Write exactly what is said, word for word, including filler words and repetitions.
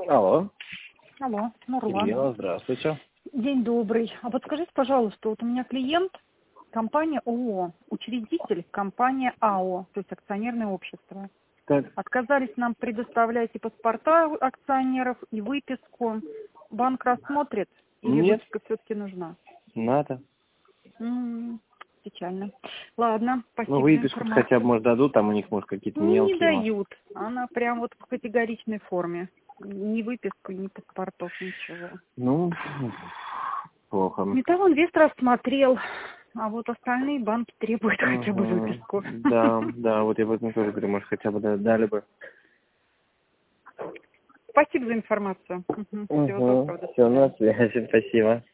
Алло. Алло, Нурлан. Ирина, здравствуйте. День добрый. А вот скажите, пожалуйста, вот у меня клиент, компания ООО, учредитель, компания АО, то есть акционерное общество. Так. Отказались нам предоставлять и паспорта акционеров, и выписку. Банк рассмотрит, или Нет. выписка все-таки нужна? Надо. М-м, печально. Ладно, спасибо Ну, за выписку информацию. хотя бы, может, дадут, там у них, может, какие-то Не мелкие. может. дают. Она прям вот в категоричной форме. Ни выписку, ни паспортов, ничего. Ну, плохо. Металл инвестор рассмотрел, а вот остальные банки требуют хотя бы Мгм. выписку. Да, да, вот я об этом тоже говорю, может, хотя бы да- дали бы. Спасибо за информацию. Мгм. Всего Угу. доброго. До Все, свидания. на связи, спасибо.